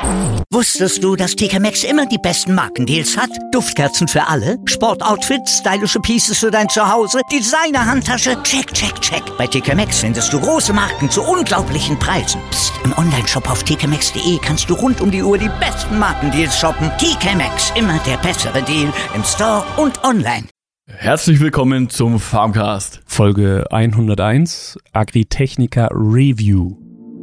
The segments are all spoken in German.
Wusstest du, dass TK Maxx immer die besten Markendeals hat? Duftkerzen für alle, Sportoutfits, stylische Pieces für dein Zuhause, Designer-Handtasche, check, check, check. Bei TK Maxx findest du große Marken zu unglaublichen Preisen. Psst. Im Onlineshop auf tkmaxx.de kannst du rund um die Uhr die besten Markendeals shoppen. TK Maxx, immer der bessere Deal im Store und online. Herzlich willkommen zum Farmcast. Folge 101, Agritechnica Review.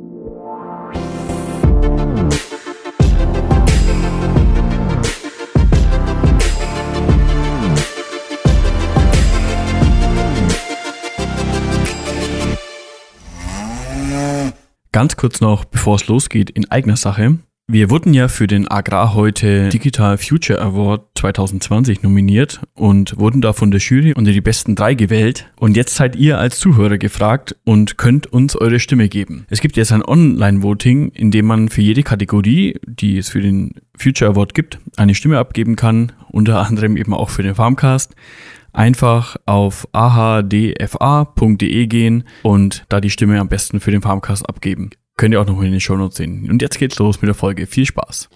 Ganz kurz noch, bevor es losgeht, in eigener Sache. Wir wurden ja für den Agrar heute Digital Future Award 2020 nominiert und wurden da von der Jury unter die besten 3 gewählt. Und jetzt seid ihr als Zuhörer gefragt und könnt uns eure Stimme geben. Es gibt jetzt ein Online-Voting, in dem man für jede Kategorie, die es für den Future Award gibt, eine Stimme abgeben kann. Unter anderem eben auch für den Farmcast. Einfach auf ahdfa.de gehen und da die Stimme am besten für den Farmcast abgeben. Könnt ihr auch noch in den Shownotes sehen. Und jetzt geht's los mit der Folge. Viel Spaß.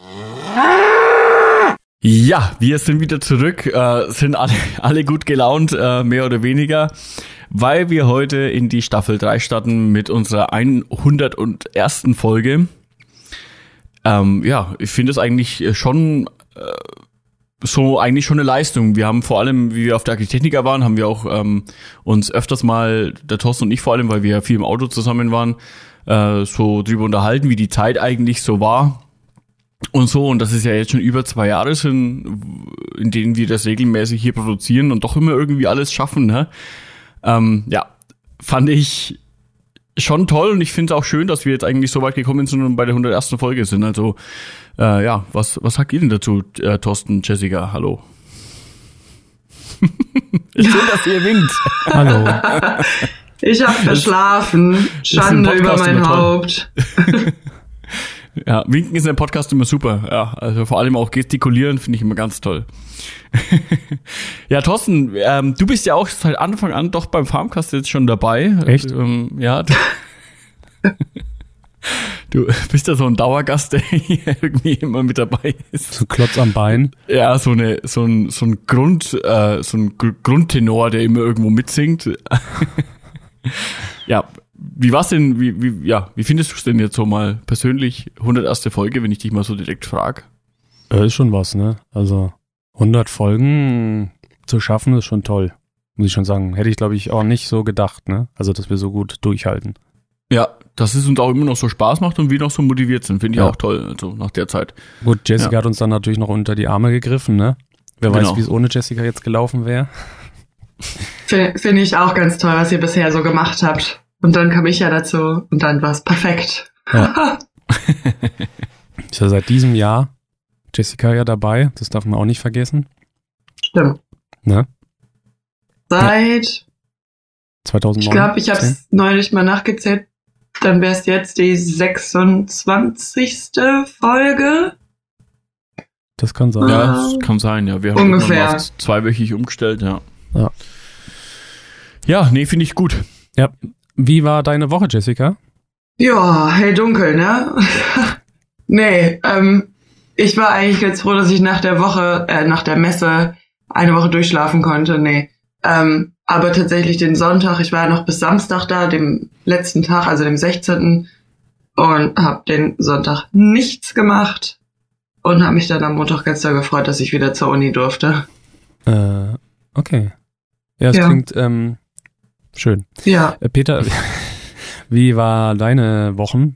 Ja, wir sind wieder zurück, sind alle gut gelaunt, mehr oder weniger, weil wir heute in die Staffel 3 starten mit unserer 101. Folge. Ja, ich finde es eigentlich schon eigentlich schon eine Leistung. Wir haben vor allem, wie wir auf der Agritechnica waren, haben wir auch uns öfters mal, der Thorsten und ich vor allem, weil wir ja viel im Auto zusammen waren, so drüber unterhalten, wie die Zeit eigentlich so war und so. Und das ist ja jetzt schon über 2 Jahre sind, in denen wir das regelmäßig hier produzieren und doch immer irgendwie alles schaffen. Ne? Ja, fand ich schon toll und ich finde es auch schön, dass wir jetzt eigentlich so weit gekommen sind und bei der 101. Folge sind. Also ja, was sagt ihr denn dazu, Thorsten, Jessica? Hallo. Schön, dass ihr winkt. Hallo. Ich habe verschlafen. Schande über mein Haupt. Ja, winken ist in einem Podcast immer super. Ja, also vor allem auch gestikulieren finde ich immer ganz toll. Ja, Thorsten, du bist ja auch seit Anfang an doch beim Farmcast jetzt schon dabei. Echt? Ja. Du bist ja so ein Dauergast, der hier irgendwie immer mit dabei ist. So Klotz am Bein. Ja, so ein Grundtenor, der immer irgendwo mitsingt. Ja, wie war's denn, wie findest du es denn jetzt so mal persönlich, 101. Folge, wenn ich dich mal so direkt frage? Ist schon was, ne? Also 100 Folgen zu schaffen ist schon toll, muss ich schon sagen. Hätte ich, glaube ich, auch nicht so gedacht, ne? Also, dass wir so gut durchhalten. Ja, dass es uns auch immer noch so Spaß macht und wir noch so motiviert sind, finde ich auch toll, also nach der Zeit. Gut, Jessica hat uns dann natürlich noch unter die Arme gegriffen, ne? Wer weiß, wie es ohne Jessica jetzt gelaufen wäre. Finde ich auch ganz toll, was ihr bisher so gemacht habt. Und dann kam ich ja dazu und dann war es perfekt. Ja. Ist ja seit diesem Jahr Jessica ja dabei, das darf man auch nicht vergessen. Stimmt. Ne? Seit 2009. Ich glaube, ich habe es neulich mal nachgezählt. Dann wäre es jetzt die 26. Folge. Das kann sein. Ja, das kann sein, ja. Wir haben ungefähr auf 2-wöchig umgestellt, ja. Ja. Ja, nee, finde ich gut. Ja. Wie war deine Woche, Jessica? Ja, hell-dunkel, ne? Nee, ich war eigentlich ganz froh, dass ich nach der Messe eine Woche durchschlafen konnte. Nee. Aber tatsächlich den Sonntag, ich war ja noch bis Samstag da, dem letzten Tag, also dem 16. und habe den Sonntag nichts gemacht und habe mich dann am Montag ganz doll gefreut, dass ich wieder zur Uni durfte. Okay. Ja, es klingt schön. Ja. Peter, wie war deine Wochen?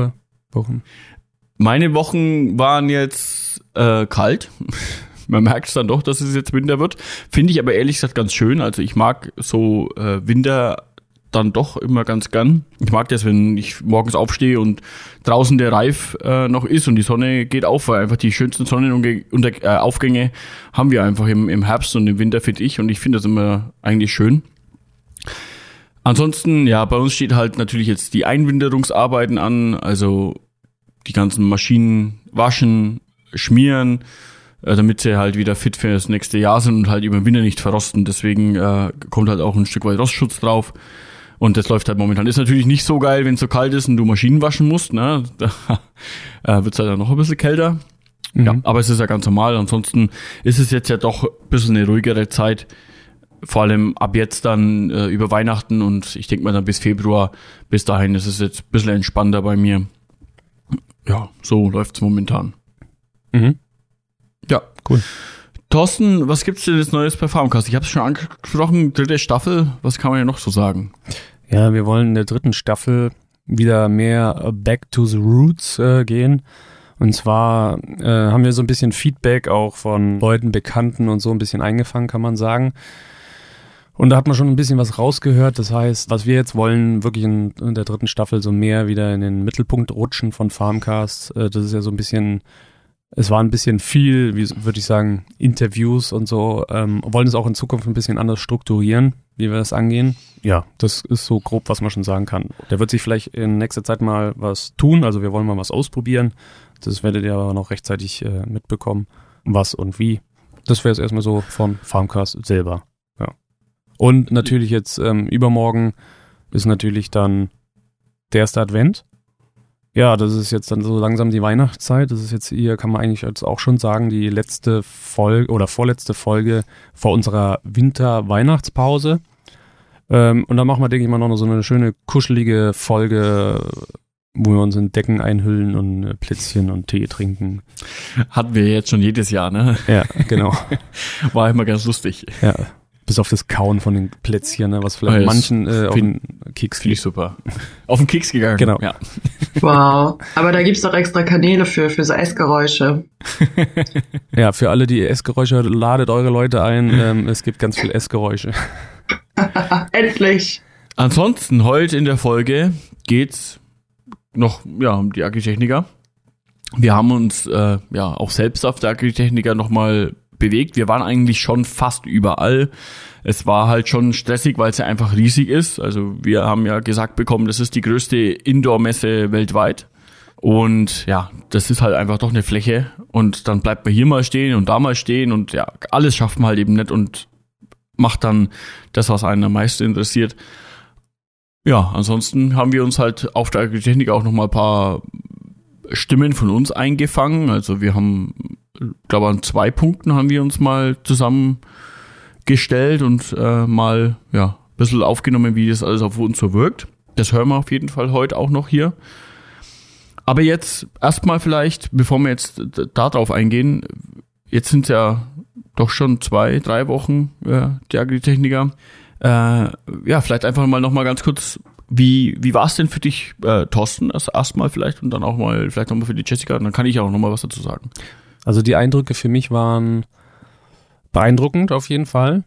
Meine Wochen waren jetzt kalt. Man merkt es dann doch, dass es jetzt Winter wird. Finde ich aber ehrlich gesagt ganz schön. Also ich mag so Winter dann doch immer ganz gern. Ich mag das, wenn ich morgens aufstehe und draußen der Reif noch ist und die Sonne geht auf, weil einfach die schönsten Sonnenaufgänge haben wir einfach im Herbst und im Winter, finde ich. Und ich finde das immer eigentlich schön. Ansonsten, ja, bei uns steht halt natürlich jetzt die Einwinterungsarbeiten an. Also die ganzen Maschinen waschen, schmieren, damit sie halt wieder fit für das nächste Jahr sind und halt über den Winter nicht verrosten. Deswegen kommt halt auch ein Stück weit Rostschutz drauf. Und das läuft halt momentan. Ist natürlich nicht so geil, wenn es so kalt ist und du Maschinen waschen musst, ne? Da wird's halt dann noch ein bisschen kälter. Ja, aber es ist ja ganz normal. Ansonsten ist es jetzt ja doch ein bisschen eine ruhigere Zeit. Vor allem ab jetzt dann über Weihnachten und ich denke mal dann bis Februar. Bis dahin ist es jetzt ein bisschen entspannter bei mir. Ja, so läuft's momentan. Ja, cool. Thorsten, was gibt's denn jetzt Neues bei Farmcast? Ich habe es schon angesprochen, 3. Staffel. Was kann man ja noch so sagen? Ja, wir wollen in der 3. Staffel wieder mehr back to the roots gehen. Und zwar haben wir so ein bisschen Feedback auch von Leuten, Bekannten und so ein bisschen eingefangen, kann man sagen. Und da hat man schon ein bisschen was rausgehört. Das heißt, was wir jetzt wollen, wirklich in der 3. Staffel so mehr wieder in den Mittelpunkt rutschen von Farmcast. Das ist ja so ein bisschen, es war ein bisschen viel, wie würde ich sagen, Interviews und so. Wollen es auch in Zukunft ein bisschen anders strukturieren, wie wir das angehen. Ja, das ist so grob, was man schon sagen kann. Da wird sich vielleicht in nächster Zeit mal was tun. Also wir wollen mal was ausprobieren. Das werdet ihr aber noch rechtzeitig mitbekommen, was und wie. Das wäre es erstmal so von Farmcast selber. Ja. Und natürlich jetzt übermorgen ist natürlich dann der 1. Advent. Ja, das ist jetzt dann so langsam die Weihnachtszeit. Das ist jetzt hier, kann man eigentlich jetzt auch schon sagen, die letzte Folge oder vorletzte Folge vor unserer Winter-Weihnachtspause. Und dann machen wir, denke ich mal, noch so eine schöne, kuschelige Folge, wo wir uns in Decken einhüllen und Plätzchen und Tee trinken. Hatten wir jetzt schon jedes Jahr, ne? Ja, genau. War immer ganz lustig. Ja, bis auf das Kauen von den Plätzchen, ne, was vielleicht manchen auf den Keks geht. Super. Auf den Keks gegangen. Genau. Ja. Wow. Aber da gibt's doch extra Kanäle für so Essgeräusche. Ja, für alle, die Essgeräusche, ladet eure Leute ein. Es gibt ganz viel Essgeräusche. Endlich. Ansonsten, heute in der Folge geht's noch um die Agritechniker. Wir haben uns auch selbst auf der Agritechniker nochmal bewegt. Wir waren eigentlich schon fast überall. Es war halt schon stressig, weil es ja einfach riesig ist. Also wir haben ja gesagt bekommen, das ist die größte Indoor-Messe weltweit. Und ja, das ist halt einfach doch eine Fläche. Und dann bleibt man hier mal stehen und da mal stehen. Und ja, alles schafft man halt eben nicht und macht dann das, was einen am meisten interessiert. Ja, ansonsten haben wir uns halt auf der Agritechnik auch noch mal ein paar Stimmen von uns eingefangen. Also wir haben, glaube an 2 Punkten haben wir uns mal zusammengestellt und mal ein bisschen aufgenommen, wie das alles auf uns so wirkt. Das hören wir auf jeden Fall heute auch noch hier. Aber jetzt erstmal vielleicht, bevor wir jetzt da drauf eingehen, jetzt sind es ja doch schon 2-3 Wochen die Agritechniker. Vielleicht einfach mal noch mal ganz kurz, wie war es denn für dich, Thorsten, erstmal vielleicht und dann auch mal vielleicht nochmal für die Jessica und dann kann ich auch noch mal was dazu sagen. Also die Eindrücke für mich waren beeindruckend auf jeden Fall.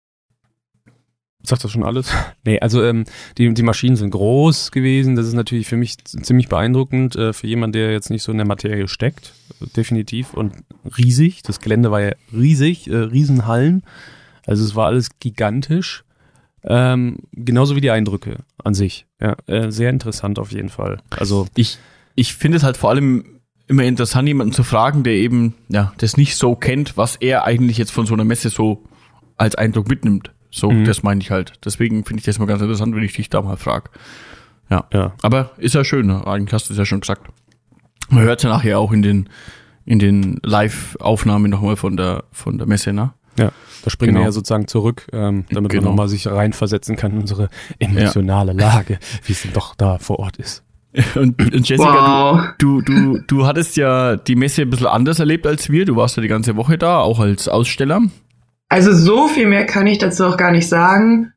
Sagt das schon alles? Nee, also die Maschinen sind groß gewesen. Das ist natürlich für mich ziemlich beeindruckend für jemanden, der jetzt nicht so in der Materie steckt. Definitiv und riesig. Das Gelände war ja riesig, Riesenhallen. Also es war alles gigantisch. Genauso wie die Eindrücke an sich. Ja, sehr interessant auf jeden Fall. Also ich finde es halt vor allem immer interessant, jemanden zu fragen, der eben das nicht so kennt, was er eigentlich jetzt von so einer Messe so als Eindruck mitnimmt. So, das meine ich halt. Deswegen finde ich das mal ganz interessant, wenn ich dich da mal frage. Ja. Aber ist ja schön, ne? Eigentlich hast du es ja schon gesagt. Man hört ja nachher auch in den Live-Aufnahmen nochmal von der Messe, ne? Ja, da springen wir ja sozusagen zurück, damit man nochmal sich reinversetzen kann in unsere emotionale Lage, wie es denn doch da vor Ort ist. Und Jessica, du hattest ja die Messe ein bisschen anders erlebt als wir. Du warst ja die ganze Woche da, auch als Aussteller. Also so viel mehr kann ich dazu auch gar nicht sagen.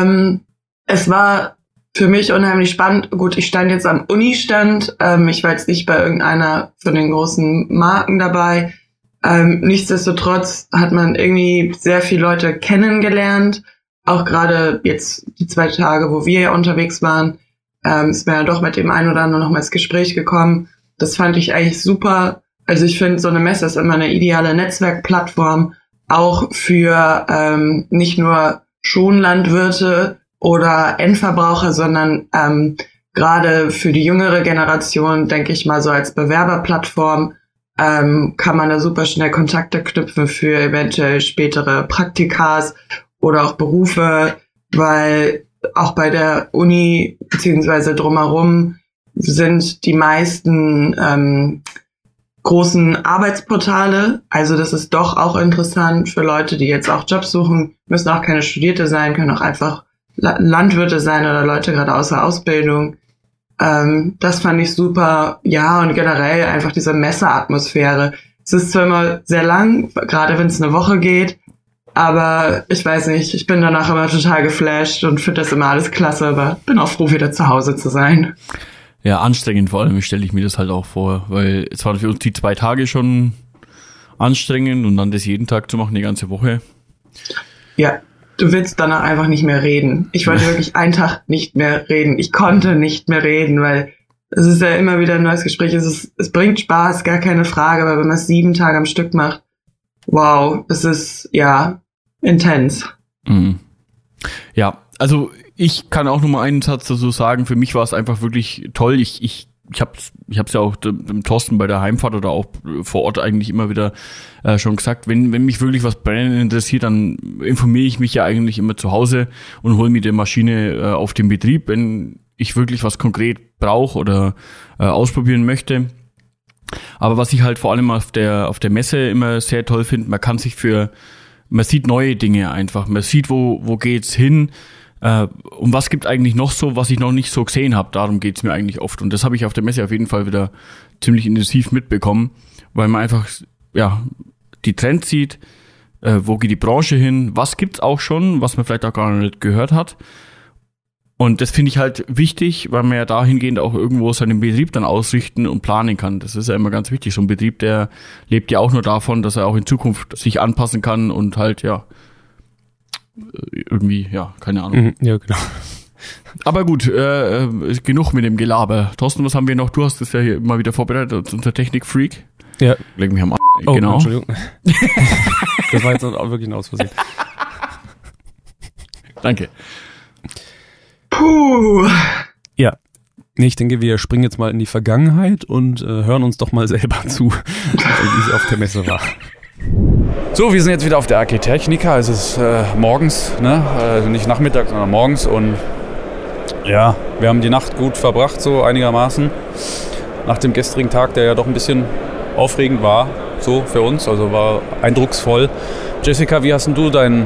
Es war für mich unheimlich spannend. Gut, ich stand jetzt am Uni-Stand. Ich war jetzt nicht bei irgendeiner von den großen Marken dabei. Nichtsdestotrotz hat man irgendwie sehr viele Leute kennengelernt. Auch gerade jetzt die 2 Tage, wo wir ja unterwegs waren, ist mir ja doch mit dem einen oder anderen noch mal ins Gespräch gekommen. Das fand ich eigentlich super. Also ich finde, so eine Messe ist immer eine ideale Netzwerkplattform, auch für nicht nur Schonlandwirte oder Endverbraucher, sondern gerade für die jüngere Generation, denke ich mal, so als Bewerberplattform kann man da super schnell Kontakte knüpfen für eventuell spätere Praktikas oder auch Berufe, weil auch bei der Uni beziehungsweise drumherum sind die meisten großen Arbeitsportale. Also das ist doch auch interessant für Leute, die jetzt auch Jobs suchen. Müssen auch keine Studierte sein, können auch einfach Landwirte sein oder Leute gerade außer Ausbildung. Das fand ich super. Ja, und generell einfach diese Messeatmosphäre. Es ist zwar immer sehr lang, gerade wenn es eine Woche geht, aber ich weiß nicht, ich bin danach immer total geflasht und finde das immer alles klasse, aber bin auch froh, wieder zu Hause zu sein. Ja, anstrengend vor allem, stelle ich mir das halt auch vor, weil es waren für uns die 2 Tage schon anstrengend und dann das jeden Tag zu machen, die ganze Woche. Ja, du willst danach einfach nicht mehr reden. Ich wollte wirklich einen Tag nicht mehr reden. Ich konnte nicht mehr reden, weil es ist ja immer wieder ein neues Gespräch. Es bringt Spaß, gar keine Frage, aber wenn man es 7 Tage am Stück macht, wow, es ist, ja, intens. Mhm. Ja, also ich kann auch nur mal einen Satz dazu sagen. Für mich war es einfach wirklich toll. Ich hab's ja auch dem Thorsten bei der Heimfahrt oder auch vor Ort eigentlich immer wieder schon gesagt, wenn mich wirklich was brennend interessiert, dann informiere ich mich ja eigentlich immer zu Hause und hole mir die Maschine auf den Betrieb, wenn ich wirklich was konkret brauche oder ausprobieren möchte. Aber was ich halt vor allem auf der Messe immer sehr toll finde, man sieht neue Dinge einfach. Man sieht, wo geht's hin, und was gibt eigentlich noch so, was ich noch nicht so gesehen habe. Darum geht's mir eigentlich oft. Und das habe ich auf der Messe auf jeden Fall wieder ziemlich intensiv mitbekommen, weil man einfach die Trends sieht, wo geht die Branche hin, was gibt's auch schon, was man vielleicht auch gar nicht gehört hat. Und das finde ich halt wichtig, weil man ja dahingehend auch irgendwo seinen Betrieb dann ausrichten und planen kann. Das ist ja immer ganz wichtig. So ein Betrieb, der lebt ja auch nur davon, dass er auch in Zukunft sich anpassen kann und halt, irgendwie, keine Ahnung. Ja, genau. Aber gut, genug mit dem Gelaber. Thorsten, was haben wir noch? Du hast das ja hier immer wieder vorbereitet, unser Technik-Freak. Ja. Leg mich am Oh, genau. Entschuldigung. Das war jetzt auch wirklich ein Ausversehen. Danke. Puh. Ja. Nee, ich denke, wir springen jetzt mal in die Vergangenheit und hören uns doch mal selber zu, wie es auf der Messe war. So, wir sind jetzt wieder auf der Architechnica. Es ist morgens, ne? Also nicht nachmittags, sondern morgens. Und ja, wir haben die Nacht gut verbracht, so einigermaßen. Nach dem gestrigen Tag, der ja doch ein bisschen aufregend war, so für uns. Also war eindrucksvoll. Jessica, wie hast denn du deinen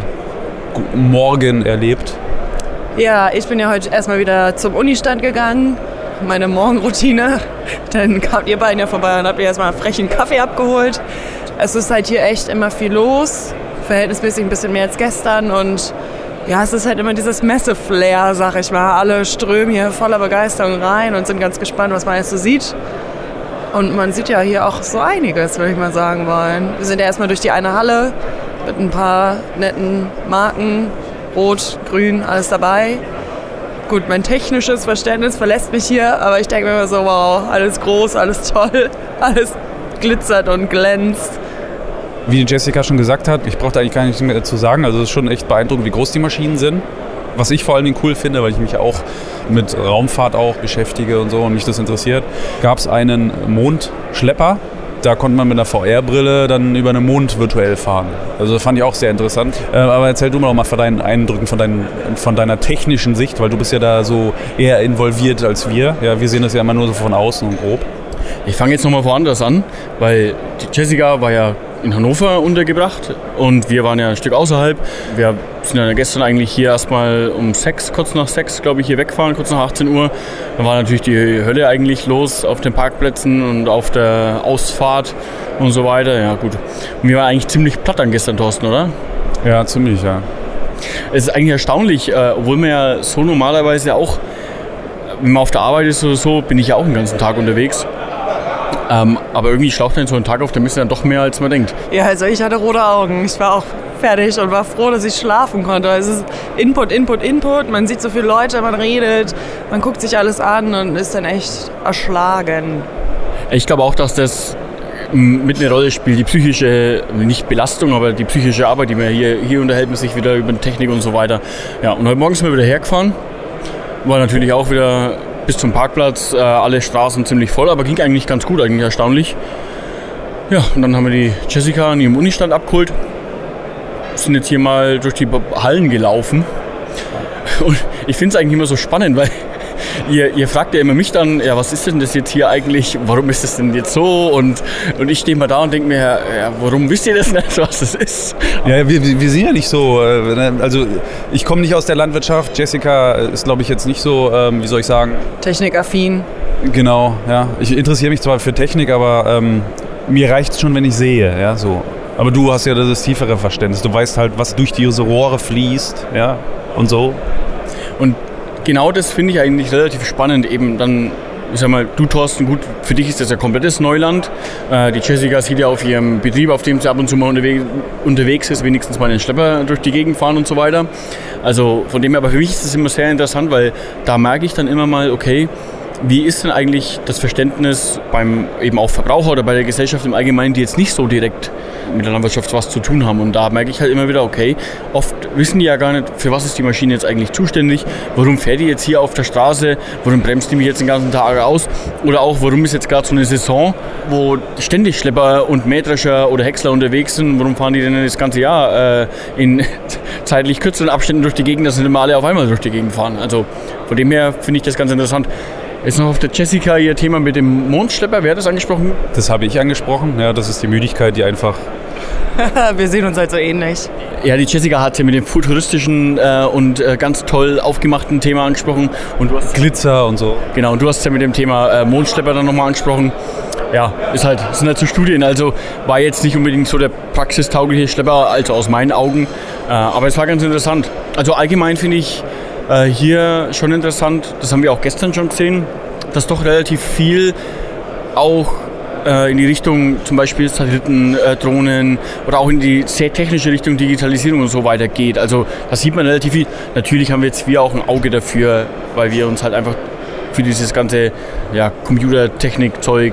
Morgen erlebt? Ja, ich bin ja heute erstmal wieder zum Unistand gegangen. Meine Morgenroutine. Dann kamt ihr beiden ja vorbei und habt ihr erstmal einen frechen Kaffee abgeholt. Es ist halt hier echt immer viel los, verhältnismäßig ein bisschen mehr als gestern und ja, es ist halt immer dieses Messe-Flair, sag ich mal. Alle strömen hier voller Begeisterung rein und sind ganz gespannt, was man jetzt so sieht. Und man sieht ja hier auch so einiges, würde ich mal sagen wollen. Wir sind ja erstmal durch die eine Halle mit ein paar netten Marken, Rot, Grün, alles dabei. Gut, mein technisches Verständnis verlässt mich hier, aber ich denke mir immer so, wow, alles groß, alles toll, alles glitzert und glänzt. Wie Jessica schon gesagt hat, ich brauche da eigentlich gar nichts mehr dazu sagen. Also es ist schon echt beeindruckend, wie groß die Maschinen sind. Was ich vor allen Dingen cool finde, weil ich mich auch mit Raumfahrt auch beschäftige und so und mich das interessiert, gab es einen Mondschlepper. Da konnte man mit einer VR-Brille dann über den Mond virtuell fahren. Also das fand ich auch sehr interessant. Aber erzähl du mal von deinen Eindrücken, von deiner technischen Sicht, weil du bist ja da so eher involviert als wir. Ja, wir sehen das ja immer nur so von außen und grob. Ich fange jetzt nochmal woanders an, weil die Jessica war ja in Hannover untergebracht und wir waren ja ein Stück außerhalb. Wir sind ja gestern eigentlich hier erstmal um 6, kurz nach 6, glaube ich, hier weggefahren, kurz nach 18 Uhr. Dann war natürlich die Hölle eigentlich los auf den Parkplätzen und auf der Ausfahrt und so weiter. Ja, gut. Und wir waren eigentlich ziemlich platt an gestern, Thorsten, oder? Ja, ziemlich, ja. Es ist eigentlich erstaunlich, obwohl man ja so normalerweise auch, wenn man auf der Arbeit ist oder so, bin ich ja auch den ganzen Tag unterwegs. Aber irgendwie schlaucht dann so ein Tag auf der Messe dann doch mehr, als man denkt. Ja, also ich hatte rote Augen. Ich war auch fertig und war froh, dass ich schlafen konnte. Es ist Input, Input, Input. Man sieht so viele Leute, man redet, man guckt sich alles an und ist dann echt erschlagen. Ich glaube auch, dass das mit eine Rolle spielt, die psychische, nicht Belastung, aber die psychische Arbeit, die man hier unterhält man sich wieder über Technik und so weiter. Ja, und heute Morgen sind wir wieder hergefahren. War natürlich auch wieder bis zum Parkplatz, alle Straßen ziemlich voll, aber ging eigentlich ganz gut, eigentlich erstaunlich. Ja, und dann haben wir die Jessica an ihrem Unistand abgeholt, sind jetzt hier mal durch die Hallen gelaufen. Und ich finde es eigentlich immer so spannend, weil ihr fragt ja immer mich dann, ja, was ist denn das jetzt hier eigentlich, warum ist das denn jetzt so? Und ich stehe mal da und denke mir, ja, warum wisst ihr das nicht, was das ist? Ja, wir sind ja nicht so, also ich komme nicht aus der Landwirtschaft, Jessica ist, glaube ich, jetzt nicht so, wie soll ich sagen? Technikaffin. Genau, ja. Ich interessiere mich zwar für Technik, aber mir reicht es schon, wenn ich sehe, ja, so. Aber du hast ja das tiefere Verständnis, du weißt halt, was durch diese Rohre fließt, ja, und so. Und genau das finde ich eigentlich relativ spannend, eben dann, ich sag mal, du Thorsten, gut, für dich ist das ja komplettes Neuland. Die Jessica sieht ja auf ihrem Betrieb, auf dem sie ab und zu mal unterwegs ist, wenigstens mal den Schlepper durch die Gegend fahren und so weiter. Also von dem her, aber für mich ist das immer sehr interessant, weil da merke ich dann immer mal, okay, wie ist denn eigentlich das Verständnis beim eben auch Verbraucher oder bei der Gesellschaft im Allgemeinen, die jetzt nicht so direkt mit der Landwirtschaft was zu tun haben? Und da merke ich halt immer wieder, okay, oft wissen die ja gar nicht, für was ist die Maschine jetzt eigentlich zuständig, warum fährt die jetzt hier auf der Straße, warum bremst die mich jetzt den ganzen Tag aus oder auch, warum ist jetzt gerade so eine Saison, wo ständig Schlepper und Mähdrescher oder Häcksler unterwegs sind, warum fahren die denn das ganze Jahr in zeitlich kürzeren Abständen durch die Gegend, dass nicht immer alle auf einmal durch die Gegend fahren. Also von dem her finde ich das ganz interessant. Jetzt noch auf der Jessica ihr Thema mit dem Mondschlepper. Wer hat das angesprochen? Das habe ich angesprochen. Ja, das ist die Müdigkeit, die einfach... Wir sehen uns halt so ähnlich. Ja, die Jessica hat ja mit dem futuristischen und ganz toll aufgemachten Thema angesprochen. Und du hast Glitzer und so. Genau, und du hast ja mit dem Thema Mondschlepper dann nochmal angesprochen. Ja, sind halt so Studien. Also war jetzt nicht unbedingt so der praxistaugliche Schlepper, also aus meinen Augen. Aber es war ganz interessant. Also allgemein finde ich... hier schon interessant, das haben wir auch gestern schon gesehen, dass doch relativ viel auch in die Richtung zum Beispiel Satelliten, Drohnen oder auch in die sehr technische Richtung Digitalisierung und so weiter geht. Also da sieht man relativ viel. Natürlich haben wir auch ein Auge dafür, weil wir uns halt einfach für dieses ganze Computertechnik-Zeug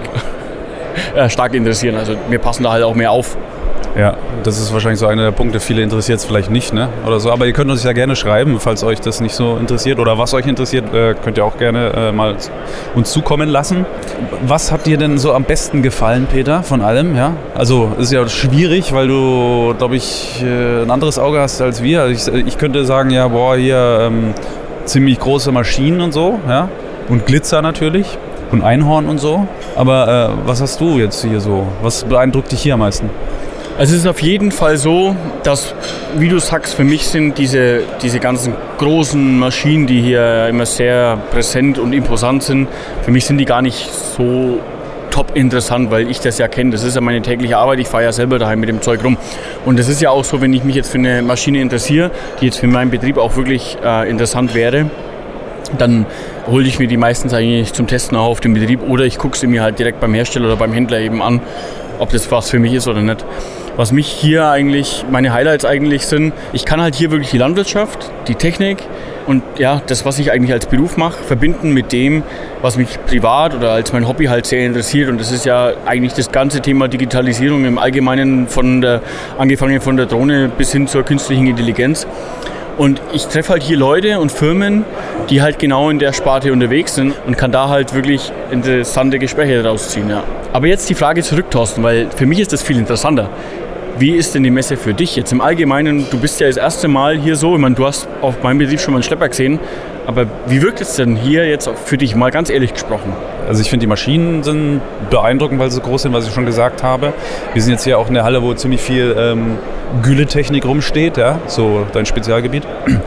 stark interessieren. Also wir passen da halt auch mehr auf. Ja, das ist wahrscheinlich so einer der Punkte. Viele interessiert es vielleicht nicht, ne? Oder so. Aber ihr könnt uns ja gerne schreiben, falls euch das nicht so interessiert oder was euch interessiert, könnt ihr auch gerne mal uns zukommen lassen. Was hat dir denn so am besten gefallen, Peter, von allem? Ja? Also ist ja schwierig, weil du, glaube ich, ein anderes Auge hast als wir. Also ich könnte sagen, ja, hier ziemlich große Maschinen und so, ja, und Glitzer natürlich und Einhorn und so. Aber was hast du jetzt hier so? Was beeindruckt dich hier am meisten? Also es ist auf jeden Fall so, dass, wie du sagst, für mich sind diese ganzen großen Maschinen, die hier immer sehr präsent und imposant sind, für mich sind die gar nicht so top interessant, weil ich das ja kenne. Das ist ja meine tägliche Arbeit. Ich fahre ja selber daheim mit dem Zeug rum. Und das ist ja auch so, wenn ich mich jetzt für eine Maschine interessiere, die jetzt für meinen Betrieb auch wirklich interessant wäre, dann hole ich mir die meistens eigentlich zum Testen auch auf dem Betrieb oder ich gucke sie mir halt direkt beim Hersteller oder beim Händler eben an, ob das was für mich ist oder nicht. Was mich hier eigentlich, meine Highlights eigentlich sind, ich kann halt hier wirklich die Landwirtschaft, die Technik und ja, das, was ich eigentlich als Beruf mache, verbinden mit dem, was mich privat oder als mein Hobby halt sehr interessiert. Und das ist ja eigentlich das ganze Thema Digitalisierung im Allgemeinen, angefangen von der Drohne bis hin zur künstlichen Intelligenz. Und ich treffe halt hier Leute und Firmen, die halt genau in der Sparte unterwegs sind und kann da halt wirklich interessante Gespräche daraus ziehen. Ja. Aber jetzt die Frage zurück, Thorsten, weil für mich ist das viel interessanter. Wie ist denn die Messe für dich jetzt im Allgemeinen? Du bist ja das erste Mal hier so, ich meine, du hast auf meinem Betrieb schon mal einen Schlepper gesehen, aber wie wirkt es denn hier jetzt für dich, mal ganz ehrlich gesprochen? Also ich finde, die Maschinen sind beeindruckend, weil sie so groß sind, was ich schon gesagt habe. Wir sind jetzt hier auch in der Halle, wo ziemlich viel Gülletechnik rumsteht, ja, so dein Spezialgebiet.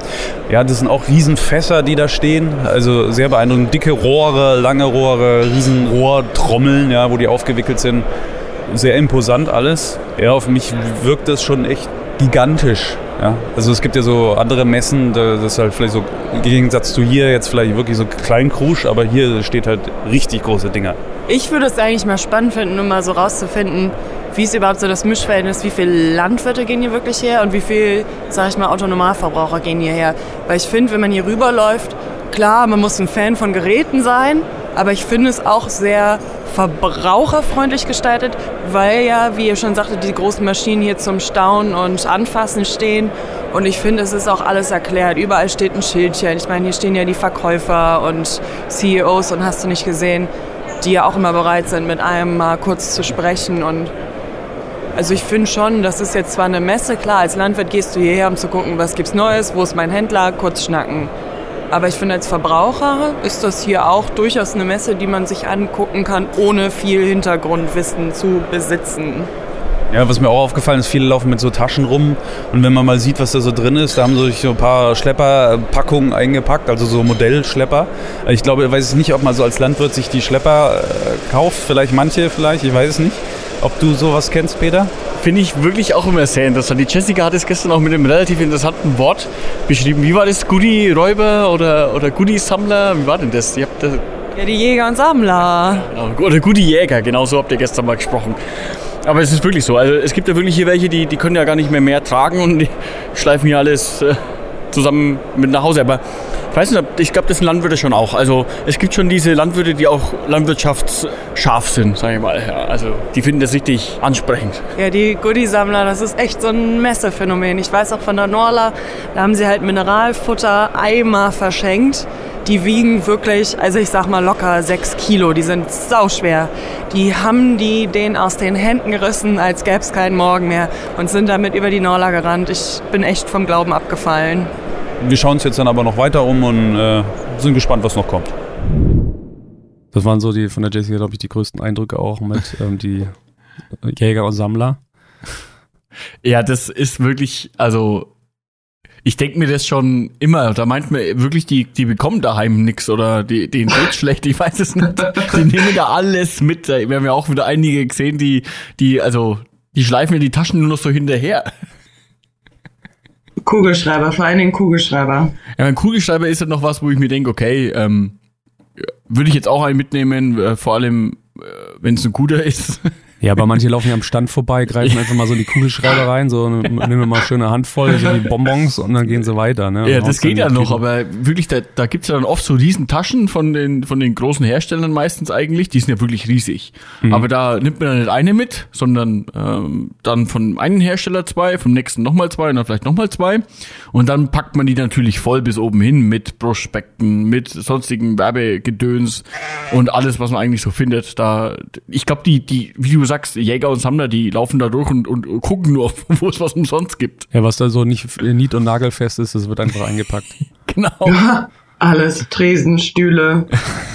Ja, das sind auch Riesenfässer, die da stehen, also sehr beeindruckend. Dicke Rohre, lange Rohre, Riesenrohrtrommeln, ja, wo die aufgewickelt sind. Sehr imposant alles. Ja, auf mich wirkt das schon echt gigantisch. Ja. Also es gibt ja so andere Messen, das ist halt vielleicht so im Gegensatz zu hier jetzt vielleicht wirklich so Kleinkrusch, aber hier steht halt richtig große Dinger. Ich würde es eigentlich mal spannend finden, um mal so rauszufinden, wie ist überhaupt so das Mischverhältnis, wie viele Landwirte gehen hier wirklich her und wie viel, sag ich mal, Autonormalverbraucher gehen hierher. Weil ich finde, wenn man hier rüberläuft, klar, man muss ein Fan von Geräten sein, aber ich finde es auch sehr verbraucherfreundlich gestaltet, weil ja, wie ihr schon sagtet, die großen Maschinen hier zum Staunen und Anfassen stehen. Und ich finde, es ist auch alles erklärt. Überall steht ein Schildchen. Ich meine, hier stehen ja die Verkäufer und CEOs und hast du nicht gesehen, die ja auch immer bereit sind, mit einem mal kurz zu sprechen. Und Also ich finde schon, das ist jetzt zwar eine Messe, klar, als Landwirt gehst du hierher, um zu gucken, was gibt's Neues, wo ist mein Händler, kurz schnacken. Aber ich finde, als Verbraucher ist das hier auch durchaus eine Messe, die man sich angucken kann, ohne viel Hintergrundwissen zu besitzen. Ja, was mir auch aufgefallen ist, viele laufen mit so Taschen rum und wenn man mal sieht, was da so drin ist, da haben sie sich so ein paar Schlepperpackungen eingepackt, also so Modellschlepper. Ich glaube, ich weiß nicht, ob man so als Landwirt sich die Schlepper kauft, vielleicht manche, ich weiß es nicht. Ob du sowas kennst, Peter? Finde ich wirklich auch immer sehr interessant. Die Jessica hat es gestern auch mit einem relativ interessanten Wort beschrieben. Wie war das? Goodie-Räuber oder Goodie-Sammler? Wie war denn das? Ja, die Jäger und Sammler. Oder Goodie-Jäger, genau so habt ihr gestern mal gesprochen. Aber es ist wirklich so. Also es gibt ja wirklich hier welche, die können ja gar nicht mehr tragen und die schleifen hier alles zusammen mit nach Hause. Aber ich weiß nicht, ich glaube, das sind Landwirte schon auch. Also es gibt schon diese Landwirte, die auch landwirtschaftsscharf sind, sage ich mal. Ja, also die finden das richtig ansprechend. Ja, die Goodie-Sammler, das ist echt so ein Messephänomen. Ich weiß auch von der Norla, da haben sie halt Mineralfutter, Eimer verschenkt. Die wiegen wirklich, also ich sag mal locker 6 Kilo, die sind sauschwer. Die haben denen aus den Händen gerissen, als gäbe es keinen Morgen mehr und sind damit über die Norla gerannt. Ich bin echt vom Glauben abgefallen. Wir schauen uns jetzt dann aber noch weiter um und sind gespannt, was noch kommt. Das waren so von der Jessica, glaube ich, die größten Eindrücke auch mit die Jäger und Sammler. Ja, das ist wirklich, also ich denke mir das schon immer, da meint man wirklich, die bekommen daheim nix oder denen geht's schlecht, ich weiß es nicht. Die nehmen da alles mit. Wir haben ja auch wieder einige gesehen, die schleifen ja die Taschen nur noch so hinterher. Kugelschreiber, vor allen Dingen Kugelschreiber. Ja, ein Kugelschreiber ist ja noch was, wo ich mir denke, okay, würde ich jetzt auch einen mitnehmen, vor allem, wenn es ein guter ist. Ja, aber manche laufen ja am Stand vorbei, greifen einfach mal so in die Kugelschreiber rein, so nehmen mal schöne Handvoll, so die Bonbons und dann gehen sie weiter. Ne? Ja, das geht ja noch, aber wirklich, da gibt's ja dann oft so riesen Taschen von den großen Herstellern meistens eigentlich, die sind ja wirklich riesig. Mhm. Aber da nimmt man dann nicht eine mit, sondern dann von einem Hersteller 2, vom nächsten nochmal 2 und dann vielleicht nochmal 2. Und dann packt man die natürlich voll bis oben hin mit Prospekten, mit sonstigen Werbegedöns und alles, was man eigentlich so findet. Ich glaube, die, wie du sagst, Jäger und Sammler, die laufen da durch und gucken nur, wo es was umsonst gibt. Ja, was da so nicht nied- und nagelfest ist, das wird einfach eingepackt. Genau. Ja, alles. Tresen, Stühle.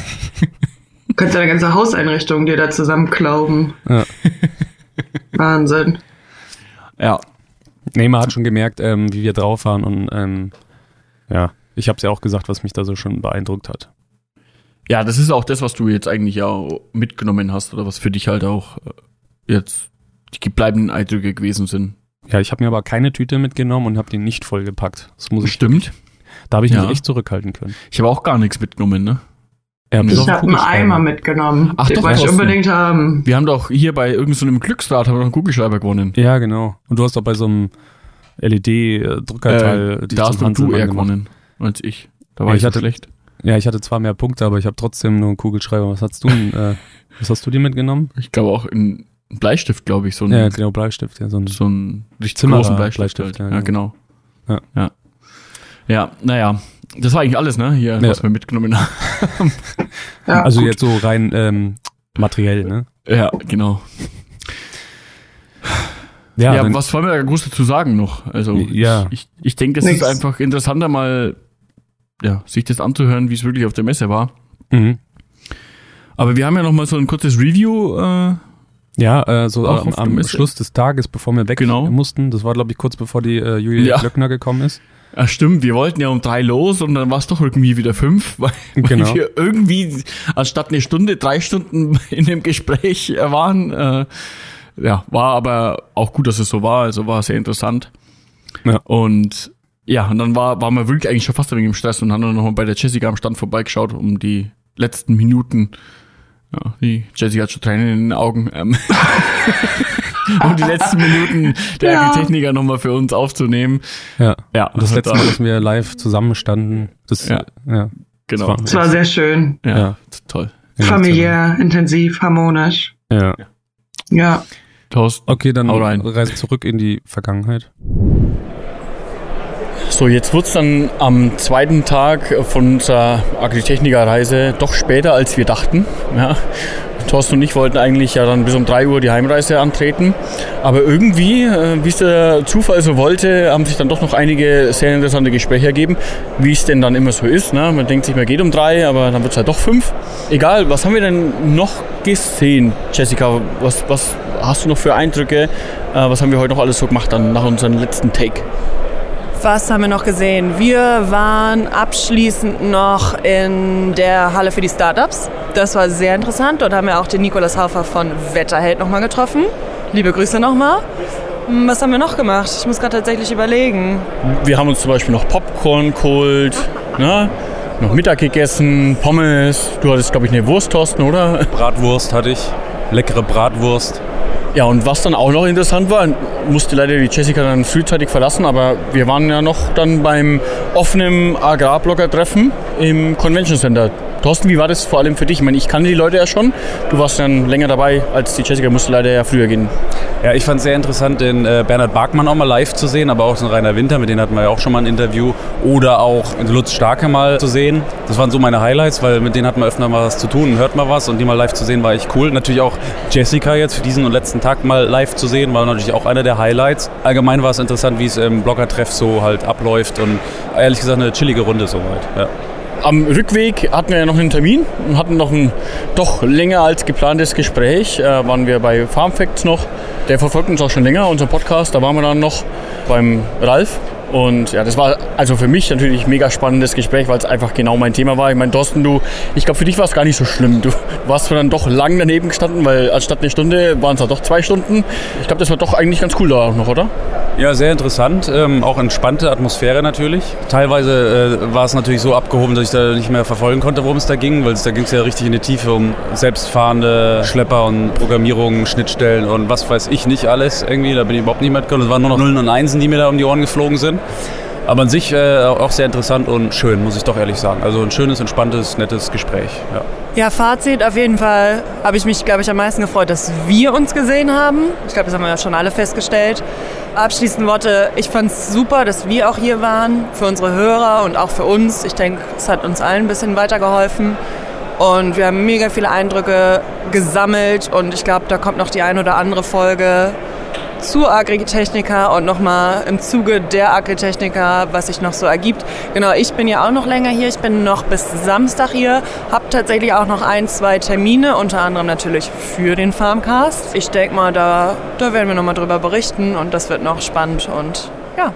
Du kannst deine ganze Hauseinrichtung dir da zusammenklauben. Ja. Wahnsinn. Ja. Nee, man hat schon gemerkt, wie wir drauf waren und ja, ich habe es ja auch gesagt, was mich da so schon beeindruckt hat. Ja, das ist auch das, was du jetzt eigentlich ja mitgenommen hast oder was für dich halt auch jetzt die bleibenden Eindrücke gewesen sind. Ja, ich habe mir aber keine Tüte mitgenommen und habe die nicht vollgepackt. Das muss ich Stimmt. Da habe ich mich echt zurückhalten können. Ich habe auch gar nichts mitgenommen, ne? Ja, ich habe einen Eimer mitgenommen. Ach, den wollte ich unbedingt haben. Wir haben doch hier bei irgendeinem Glücksrad einen Kugelschreiber gewonnen. Ja, genau. Und du hast doch bei so einem LED-Druckerteil da hast du eher gewonnen als ich. Da war ich so schlecht. Ja, ich hatte zwar mehr Punkte, aber ich habe trotzdem nur einen Kugelschreiber. Was hast du dir mitgenommen? Ich glaube auch ein Bleistift, glaube ich. Ja, genau, Bleistift. Ja, so ein richtig großen Bleistift. Ja, genau. Ja, naja. Das war eigentlich alles, ne? Hier, was wir mitgenommen haben. Ja, also gut. Jetzt so rein materiell, ne? Ja, genau. Ja, was wollen wir da groß dazu sagen noch? Also ich denke, es ist einfach interessanter, mal sich das anzuhören, wie es wirklich auf der Messe war. Mhm. Aber wir haben ja noch mal so ein kurzes Review. So am Schluss des Tages, bevor wir weg mussten. Das war, glaube ich, kurz bevor die Julia Glöckner gekommen ist. Ja, stimmt. Wir wollten ja um 3 los und dann war es doch irgendwie wieder 5, weil wir irgendwie anstatt eine Stunde 3 Stunden in dem Gespräch waren. War aber auch gut, dass es so war. Also war sehr interessant. Ja. Und dann waren wir wirklich eigentlich schon fast ein wenig im Stress und haben dann nochmal bei der Jessica am Stand vorbeigeschaut, um die letzten Minuten. Ja, die Jessica hat schon Tränen in den Augen. Um die letzten Minuten der Agritechniker nochmal für uns aufzunehmen. Ja. Und das letzte Mal, dass wir live zusammenstanden. Genau. Das war sehr schön. Ja. Toll. Familiär, intensiv, harmonisch. Ja. Toast. Okay, dann reisen zurück in die Vergangenheit. So, jetzt wurde es dann am zweiten Tag von unserer Agritechnica-Reise doch später, als wir dachten. Ja. Thorsten und ich wollten eigentlich ja dann bis um 3 Uhr die Heimreise antreten. Aber irgendwie, wie es der Zufall so wollte, haben sich dann doch noch einige sehr interessante Gespräche ergeben, wie es denn dann immer so ist. Ne? Man denkt sich, man geht um 3, aber dann wird es halt doch 5. Egal, was haben wir denn noch gesehen, Jessica? Was hast du noch für Eindrücke? Was haben wir heute noch alles so gemacht dann nach unserem letzten Take? Was haben wir noch gesehen? Wir waren abschließend noch in der Halle für die Startups. Das war sehr interessant. Dort haben wir auch den Nikolaus Haufer von Wetterheld nochmal getroffen. Liebe Grüße nochmal. Was haben wir noch gemacht? Ich muss gerade tatsächlich überlegen. Wir haben uns zum Beispiel noch Popcorn geholt, ne? Noch Mittag gegessen, Pommes. Du hattest, glaube ich, eine Wurst, Thorsten, oder? Bratwurst hatte ich. Leckere Bratwurst. Ja, und was dann auch noch interessant war, musste leider die Jessica dann frühzeitig verlassen, aber wir waren ja noch dann beim offenen Agrarblogger-Treffen im Convention Center. Thorsten, wie war das vor allem für dich? Ich meine, ich kannte die Leute ja schon. Du warst dann länger dabei als die Jessica, musste leider ja früher gehen. Ja, ich fand es sehr interessant, den Bernhard Barkmann auch mal live zu sehen, aber auch den Rainer Winter, mit denen hatten wir ja auch schon mal ein Interview. Oder auch Lutz Starke mal zu sehen. Das waren so meine Highlights, weil mit denen hat man öfter mal was zu tun, hört mal was und die mal live zu sehen war echt cool. Natürlich auch Jessica jetzt für diesen und letzten Tag mal live zu sehen, war natürlich auch einer der Highlights. Allgemein war es interessant, wie es im Blogger-Treff so halt abläuft und ehrlich gesagt eine chillige Runde soweit. Ja. Am Rückweg hatten wir ja noch einen Termin und hatten noch ein doch länger als geplantes Gespräch. Waren wir bei Farm Facts noch. Der verfolgt uns auch schon länger, unser Podcast. Da waren wir dann noch beim Ralf. Und ja, das war also für mich natürlich ein mega spannendes Gespräch, weil es einfach genau mein Thema war. Ich meine, Thorsten, ich glaube, für dich war es gar nicht so schlimm. Du warst dann doch lang daneben gestanden, weil anstatt eine Stunde waren es halt doch 2 Stunden. Ich glaube, das war doch eigentlich ganz cool da auch noch, oder? Ja, sehr interessant. Auch entspannte Atmosphäre natürlich. Teilweise war es natürlich so abgehoben, dass ich da nicht mehr verfolgen konnte, worum es da ging, weil da ging es ja richtig in die Tiefe um selbstfahrende Schlepper und Programmierung, Schnittstellen und was weiß ich nicht alles irgendwie. Da bin ich überhaupt nicht mitgekommen. Es waren nur noch Nullen und Einsen, die mir da um die Ohren geflogen sind. Aber an sich auch sehr interessant und schön, muss ich doch ehrlich sagen. Also ein schönes, entspanntes, nettes Gespräch. Ja. Ja, Fazit, auf jeden Fall habe ich mich, glaube ich, am meisten gefreut, dass wir uns gesehen haben. Ich glaube, das haben wir ja schon alle festgestellt. Abschließende Worte, ich fand es super, dass wir auch hier waren, für unsere Hörer und auch für uns. Ich denke, es hat uns allen ein bisschen weitergeholfen. Und wir haben mega viele Eindrücke gesammelt und ich glaube, da kommt noch die ein oder andere Folge zur Agritechnica und nochmal im Zuge der Agritechnica, was sich noch so ergibt. Genau, ich bin ja auch noch länger hier. Ich bin noch bis Samstag hier. Habe tatsächlich auch noch 1, 2 Termine, unter anderem natürlich für den Farmcast. Ich denke mal, da werden wir nochmal drüber berichten und das wird noch spannend und ja.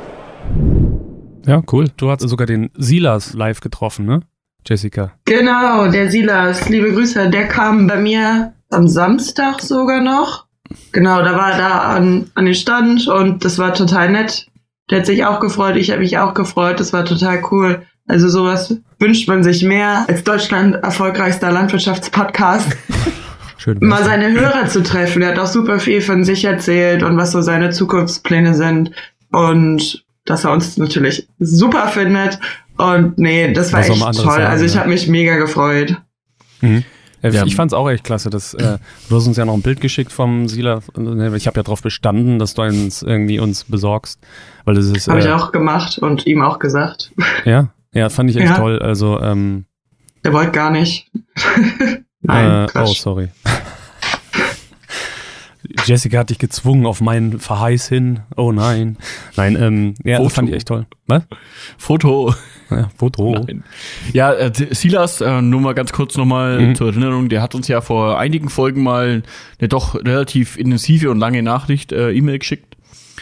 Ja, cool. Du hast sogar den Silas live getroffen, ne, Jessica? Genau, der Silas, liebe Grüße, der kam bei mir am Samstag sogar noch. Genau, da war er da an den Stand und das war total nett. Der hat sich auch gefreut, ich habe mich auch gefreut, das war total cool. Also sowas wünscht man sich mehr als Deutschland erfolgreichster Landwirtschaftspodcast. Schön, mal seine Hörer zu treffen. Der hat auch super viel von sich erzählt und was so seine Zukunftspläne sind und dass er uns natürlich super findet. Und nee, das war echt toll. Sagen, also ich habe mich mega gefreut. Mhm. Ich fand's auch echt klasse. Du hast uns ja noch ein Bild geschickt vom Sila. Ich habe ja darauf bestanden, dass du uns besorgst. Weil das ist. Habe ich auch gemacht und ihm auch gesagt. Ja, fand ich echt toll. Also, der wollte gar nicht. Nein, oh, sorry. Jessica hat dich gezwungen auf meinen Verheiß hin. Oh nein. Nein, das fand ich echt toll. Was? Foto. Ja, Foto. Nein. Ja, Silas, nur mal ganz kurz nochmal zur Erinnerung, der hat uns ja vor einigen Folgen mal eine doch relativ intensive und lange Nachricht, E-Mail geschickt.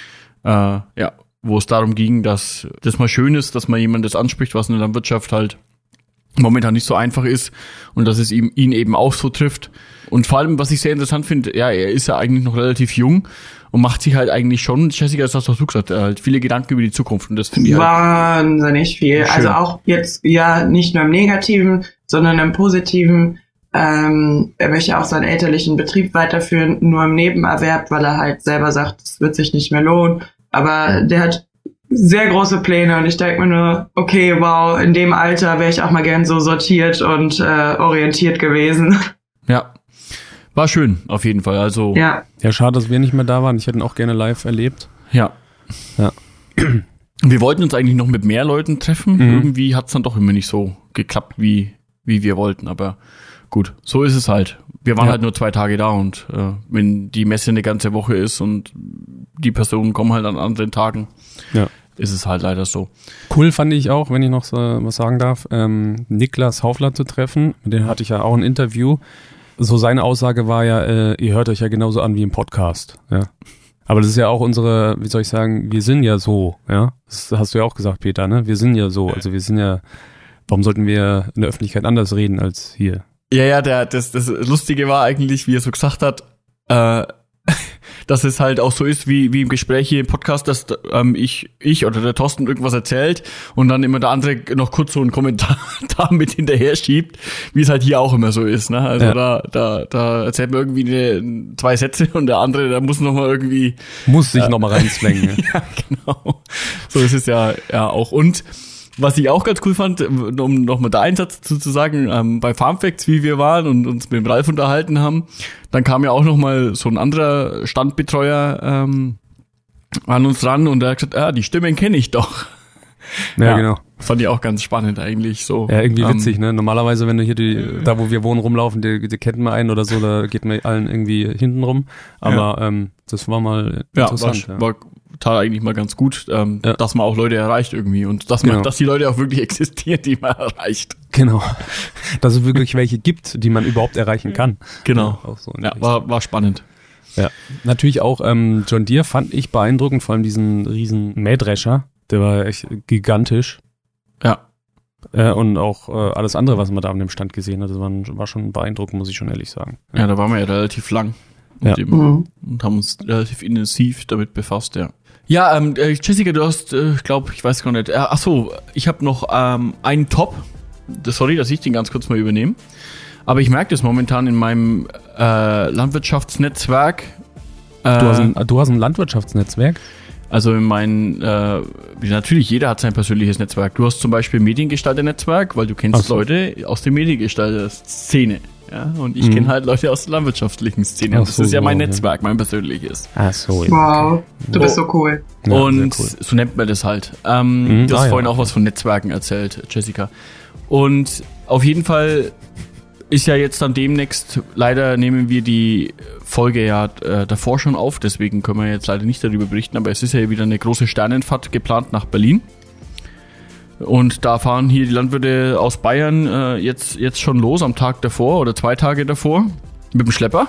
Wo es darum ging, dass das mal schön ist, dass man jemand das anspricht, was in der Landwirtschaft halt momentan nicht so einfach ist und dass es ihn eben auch so trifft. Und vor allem, was ich sehr interessant finde, ja, er ist ja eigentlich noch relativ jung und macht sich halt eigentlich schon, Jessica, das hast du gesagt, halt viele Gedanken über die Zukunft und das finde ich halt wahnsinnig viel. Schön. Also auch jetzt, ja, nicht nur im Negativen, sondern im Positiven. Er möchte auch seinen elterlichen Betrieb weiterführen, nur im Nebenerwerb, weil er halt selber sagt, es wird sich nicht mehr lohnen. Aber der hat sehr große Pläne und ich denke mir nur, okay, wow, in dem Alter wäre ich auch mal gern so sortiert und orientiert gewesen. Ja, war schön, auf jeden Fall. Also ja, schade, dass wir nicht mehr da waren. Ich hätte ihn auch gerne live erlebt. Ja. Wir wollten uns eigentlich noch mit mehr Leuten treffen. Irgendwie hat's dann doch immer nicht so geklappt, wie wir wollten. Aber gut, so ist es halt. Wir waren halt nur 2 Tage da und wenn die Messe eine ganze Woche ist und die Personen kommen halt an anderen Tagen, ist es halt leider so. Cool fand ich auch, wenn ich noch was sagen darf, Niklas Haufler zu treffen. Mit dem hatte ich ja auch ein Interview. So seine Aussage war ja, ihr hört euch ja genauso an wie im Podcast. Ja. Aber das ist ja auch unsere, wie soll ich sagen, wir sind ja so. Ja, das hast du ja auch gesagt, Peter, ne? Wir sind ja so. Also wir sind ja, warum sollten wir in der Öffentlichkeit anders reden als hier? Ja, das Lustige war eigentlich, wie er so gesagt hat, dass es halt auch so ist, wie im Gespräch hier im Podcast, dass ich oder der Thorsten irgendwas erzählt und dann immer der andere noch kurz so einen Kommentar da mit hinterher schiebt, wie es halt hier auch immer so ist, ne? Also da erzählt man irgendwie 2 Sätze und der andere, der muss noch mal irgendwie sich noch mal reinzwängen. Ja, genau. So ist es ja auch. Und was ich auch ganz cool fand, um nochmal da einen Satz zu sagen, bei Farm Facts, wie wir waren und uns mit dem Ralf unterhalten haben, dann kam ja auch nochmal so ein anderer Standbetreuer an uns ran und der hat gesagt, die Stimmen kenne ich doch. Ja, genau. Fand ich auch ganz spannend eigentlich so. Ja, irgendwie witzig, ne? Normalerweise, wenn du hier da wo wir wohnen, rumlaufen, die kennen wir einen oder so, da geht man allen irgendwie hinten rum. Aber das war mal interessant. War eigentlich mal ganz gut, dass man auch Leute erreicht irgendwie und dass die Leute auch wirklich existieren, die man erreicht. Genau. Dass es wirklich welche gibt, die man überhaupt erreichen kann. Genau. Ja, auch so war spannend. Ja. Natürlich auch John Deere fand ich beeindruckend, vor allem diesen riesen Mähdrescher, der war echt gigantisch. Ja. Und auch alles andere, was man da an dem Stand gesehen hat, das war schon beeindruckend, muss ich schon ehrlich sagen. Ja, da waren wir ja relativ lang mit dem und haben uns relativ intensiv damit befasst, ja. Ja, Jessica, du hast, ich weiß gar nicht, ich habe noch einen Top, sorry, dass ich den ganz kurz mal übernehme, aber ich merke das momentan in meinem Landwirtschaftsnetzwerk. Du hast ein Landwirtschaftsnetzwerk? Also in meinen, natürlich, jeder hat sein persönliches Netzwerk. Du hast zum Beispiel ein Mediengestalter-Netzwerk, weil du kennst Leute aus der Mediengestalter-Szene. Ja, und ich kenne halt Leute aus der landwirtschaftlichen Szene. Und das ist ja mein Netzwerk, mein persönliches. Ach so, ja. Wow, du bist so cool. Ja, und cool. So nennt man das halt. Du hast vorhin auch was von Netzwerken erzählt, Jessica. Und auf jeden Fall ist ja jetzt dann demnächst, leider nehmen wir die Folge davor schon auf, deswegen können wir jetzt leider nicht darüber berichten, aber es ist ja wieder eine große Sternenfahrt geplant nach Berlin. Und da fahren hier die Landwirte aus Bayern jetzt schon los am Tag davor oder 2 Tage davor mit dem Schlepper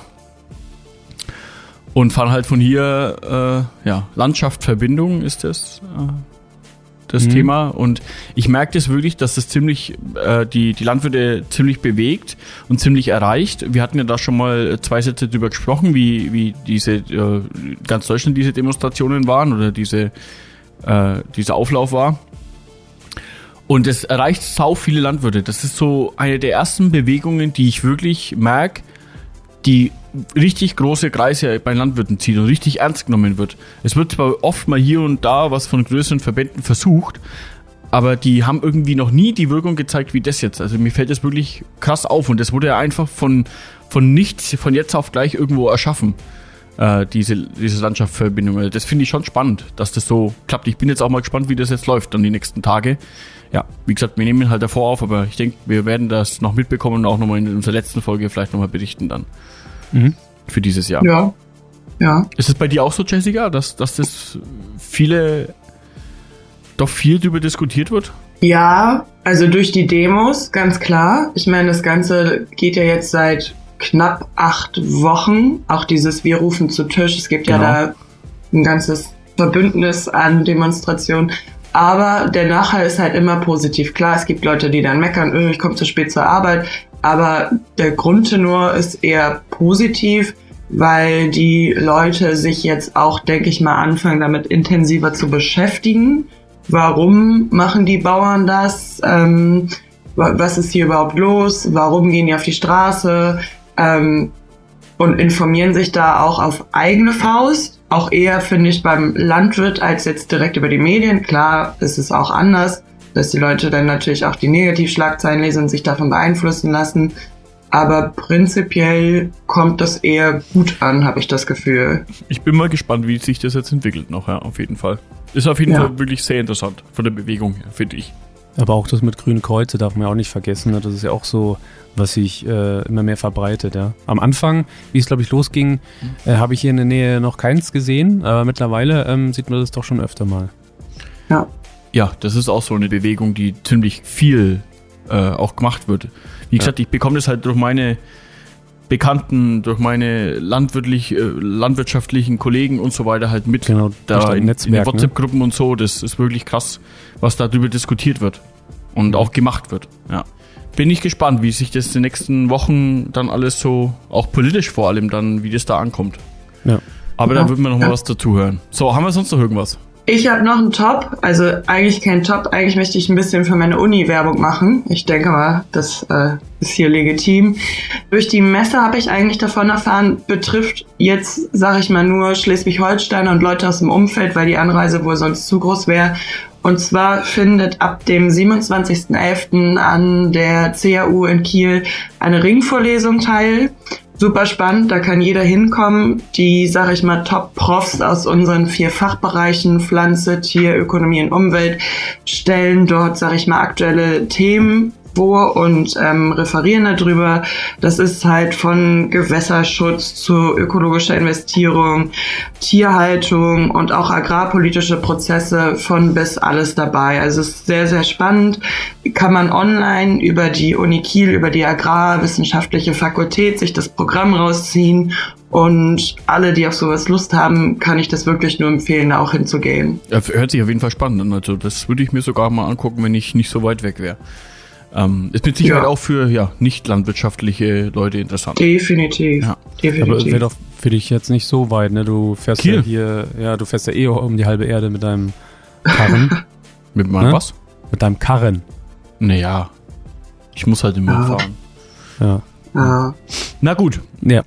und fahren halt von hier, Landschaftsverbindung ist das Thema. Und ich merke das wirklich, dass das ziemlich die Landwirte ziemlich bewegt und ziemlich erreicht. Wir hatten ja da schon mal 2 Sätze drüber gesprochen, wie diese ganz Deutschland diese Demonstrationen waren oder dieser Auflauf war. Und es erreicht sau viele Landwirte. Das ist so eine der ersten Bewegungen, die ich wirklich merke, die richtig große Kreise bei Landwirten zieht und richtig ernst genommen wird. Es wird zwar oft mal hier und da was von größeren Verbänden versucht, aber die haben irgendwie noch nie die Wirkung gezeigt wie das jetzt. Also mir fällt das wirklich krass auf und das wurde ja einfach von nichts, von jetzt auf gleich irgendwo erschaffen, diese Landschaftsverbindung. Also das finde ich schon spannend, dass das so klappt. Ich bin jetzt auch mal gespannt, wie das jetzt läuft dann die nächsten Tage. Ja, wie gesagt, wir nehmen halt davor auf, aber ich denke, wir werden das noch mitbekommen und auch nochmal in unserer letzten Folge vielleicht nochmal berichten dann. Für dieses Jahr. Ja. Ist es bei dir auch so, Jessica, dass das doch viel drüber diskutiert wird? Ja, also durch die Demos, ganz klar. Ich meine, das Ganze geht ja jetzt seit knapp 8 Wochen. Auch dieses Wir rufen zu Tisch. Es gibt ja da ein ganzes Verbündnis an Demonstrationen. Aber der Nachhall ist halt immer positiv. Klar, es gibt Leute, die dann meckern, ich komme zu spät zur Arbeit. Aber der Grundtenor ist eher positiv, weil die Leute sich jetzt auch, denke ich mal, anfangen, damit intensiver zu beschäftigen. Warum machen die Bauern das? Was ist hier überhaupt los? Warum gehen die auf die Straße? Und informieren sich da auch auf eigene Faust. Auch eher, finde ich, beim Landwirt als jetzt direkt über die Medien. Klar, ist es auch anders, dass die Leute dann natürlich auch die Negativschlagzeilen lesen und sich davon beeinflussen lassen. Aber prinzipiell kommt das eher gut an, habe ich das Gefühl. Ich bin mal gespannt, wie sich das jetzt entwickelt noch, ja, auf jeden Fall. Ist auf jeden Fall wirklich sehr interessant von der Bewegung her, finde ich. Aber auch das mit grünen Kreuze darf man ja auch nicht vergessen. Ne? Das ist ja auch so, was sich immer mehr verbreitet. Ja. Am Anfang, wie es glaube ich losging, habe ich hier in der Nähe noch keins gesehen. Aber mittlerweile sieht man das doch schon öfter mal. Ja. Ja, das ist auch so eine Bewegung, die ziemlich viel auch gemacht wird. Wie gesagt, ich bekomme das halt durch meine Bekannten, durch meine landwirtschaftlichen Kollegen und so weiter halt mit. Genau, da in den Netzwerk, WhatsApp-Gruppen und so. Das ist wirklich krass, was darüber diskutiert wird und auch gemacht wird. Ja. Bin ich gespannt, wie sich das in den nächsten Wochen dann alles so, auch politisch vor allem dann, wie das da ankommt. Ja. Aber da würden wir noch mal was dazu hören. So, haben wir sonst noch irgendwas? Ich habe noch einen Top, also eigentlich kein Top, eigentlich möchte ich ein bisschen für meine Uni Werbung machen. Ich denke mal, das ist hier legitim. Durch die Messe habe ich eigentlich davon erfahren, betrifft jetzt, sage ich mal, nur Schleswig-Holstein und Leute aus dem Umfeld, weil die Anreise wohl sonst zu groß wäre. Und zwar findet ab dem 27.11. an der CAU in Kiel eine Ringvorlesung teil. Super spannend, da kann jeder hinkommen. Die, sag ich mal, Top-Profs aus unseren 4 Fachbereichen Pflanze, Tier, Ökonomie und Umwelt stellen dort, sag ich mal, aktuelle Themen vor und referieren darüber. Das ist halt von Gewässerschutz zu ökologischer Investierung, Tierhaltung und auch agrarpolitische Prozesse von bis alles dabei. Also es ist sehr, sehr spannend. Kann man online über die Uni Kiel, über die Agrarwissenschaftliche Fakultät sich das Programm rausziehen. Und alle, die auf sowas Lust haben, kann ich das wirklich nur empfehlen, da auch hinzugehen. Ja, hört sich auf jeden Fall spannend an. Also das würde ich mir sogar mal angucken, wenn ich nicht so weit weg wäre. Ist mit Sicherheit auch für nicht landwirtschaftliche Leute interessant. Definitiv. Ja. Aber wäre doch für dich jetzt nicht so weit, ne? Du fährst Kiel. du fährst ja um die halbe Erde mit deinem Karren. Mit meinem was? Mit deinem Karren. Naja, ich muss halt immer fahren. Ja. Na gut. Ja.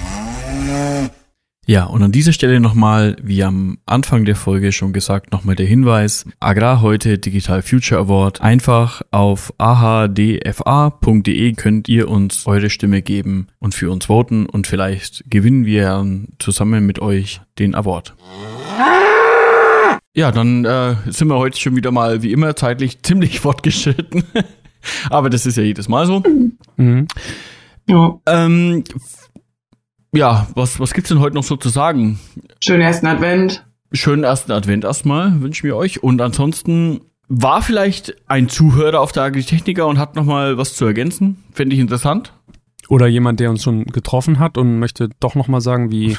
Ja, und an dieser Stelle nochmal, wie am Anfang der Folge schon gesagt, nochmal der Hinweis. Agrar heute Digital Future Award. Einfach auf ahdfa.de könnt ihr uns eure Stimme geben und für uns voten und vielleicht gewinnen wir zusammen mit euch den Award. Ja, dann sind wir heute schon wieder mal wie immer zeitlich ziemlich fortgeschritten. Aber das ist ja jedes Mal so. Mhm. Ja, was gibt's denn heute noch so zu sagen? Schönen ersten Advent. Schönen ersten Advent erstmal, wünschen wir euch. Und ansonsten war vielleicht ein Zuhörer auf der Agritechnica und hat nochmal was zu ergänzen. Fände ich interessant. Oder jemand, der uns schon getroffen hat und möchte doch nochmal sagen, wie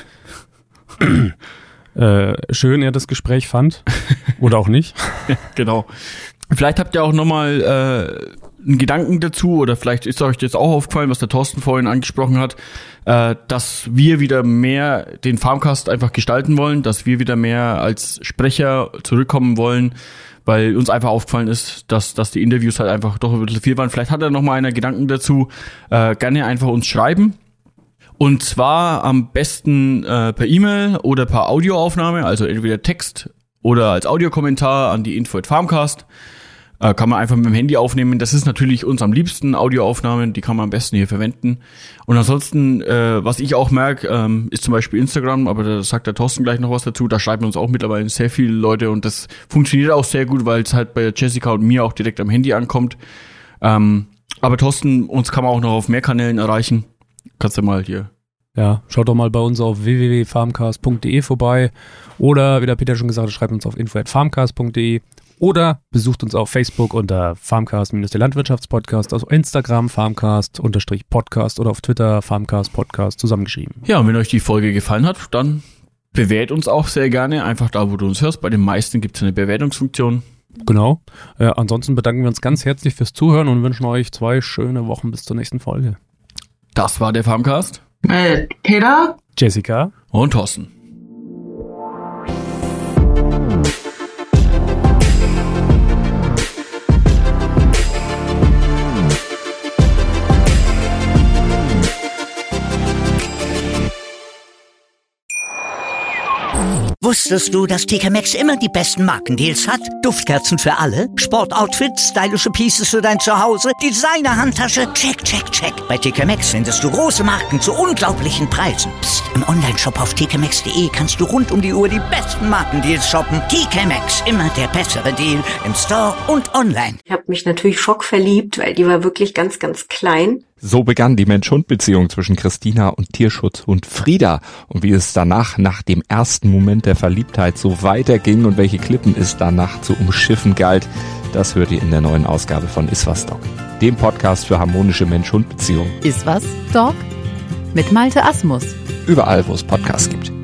schön er das Gespräch fand. Oder auch nicht. Genau. Vielleicht habt ihr auch nochmal einen Gedanken dazu oder vielleicht ist euch jetzt auch aufgefallen, was der Thorsten vorhin angesprochen hat, dass wir wieder mehr den Farmcast einfach gestalten wollen, dass wir wieder mehr als Sprecher zurückkommen wollen, weil uns einfach aufgefallen ist, dass die Interviews halt einfach doch ein bisschen viel waren. Vielleicht hat er nochmal einer Gedanken dazu, gerne einfach uns schreiben. Und zwar am besten per E-Mail oder per Audioaufnahme, also entweder Text oder als Audiokommentar an die info@farmcast. Kann man einfach mit dem Handy aufnehmen. Das ist natürlich uns am liebsten, Audioaufnahmen, die kann man am besten hier verwenden. Und ansonsten, was ich auch merke, ist zum Beispiel Instagram, aber da sagt der Thorsten gleich noch was dazu. Da schreiben uns auch mittlerweile sehr viele Leute und das funktioniert auch sehr gut, weil es halt bei Jessica und mir auch direkt am Handy ankommt. Aber Thorsten, uns kann man auch noch auf mehr Kanälen erreichen. Kannst du mal hier. Ja, schaut doch mal bei uns auf www.farmcast.de vorbei oder, wie der Peter schon gesagt hat, schreibt uns auf info@farmcast.de. Oder besucht uns auf Facebook unter Farmcast- der Landwirtschaftspodcast, auf Instagram Farmcast-Podcast oder auf Twitter Farmcast Podcast zusammengeschrieben. Ja, und wenn euch die Folge gefallen hat, dann bewertet uns auch sehr gerne. Einfach da, wo du uns hörst. Bei den meisten gibt es eine Bewertungsfunktion. Genau. Ansonsten bedanken wir uns ganz herzlich fürs Zuhören und wünschen euch 2 schöne Wochen bis zur nächsten Folge. Das war der Farmcast. Mit Peter, Jessica und Thorsten. Wusstest du, dass TK Maxx immer die besten Markendeals hat? Duftkerzen für alle, Sportoutfits, stylische Pieces für dein Zuhause, Designer-Handtasche, check, check, check. Bei TK Maxx findest du große Marken zu unglaublichen Preisen. Psst. Im Onlineshop auf tkmaxx.de kannst du rund um die Uhr die besten Markendeals shoppen. TK Maxx, immer der bessere Deal im Store und online. Ich habe mich natürlich schockverliebt, weil die war wirklich ganz, ganz klein. So begann die Mensch-Hund-Beziehung zwischen Christina und Tierschutzhund Frieda. Und wie es danach, nach dem ersten Moment der Verliebtheit, so weiterging und welche Klippen es danach zu umschiffen galt, das hört ihr in der neuen Ausgabe von Iswas Dog, dem Podcast für harmonische Mensch-Hund-Beziehungen. Iswas Dog mit Malte Asmus. Überall, wo es Podcasts gibt.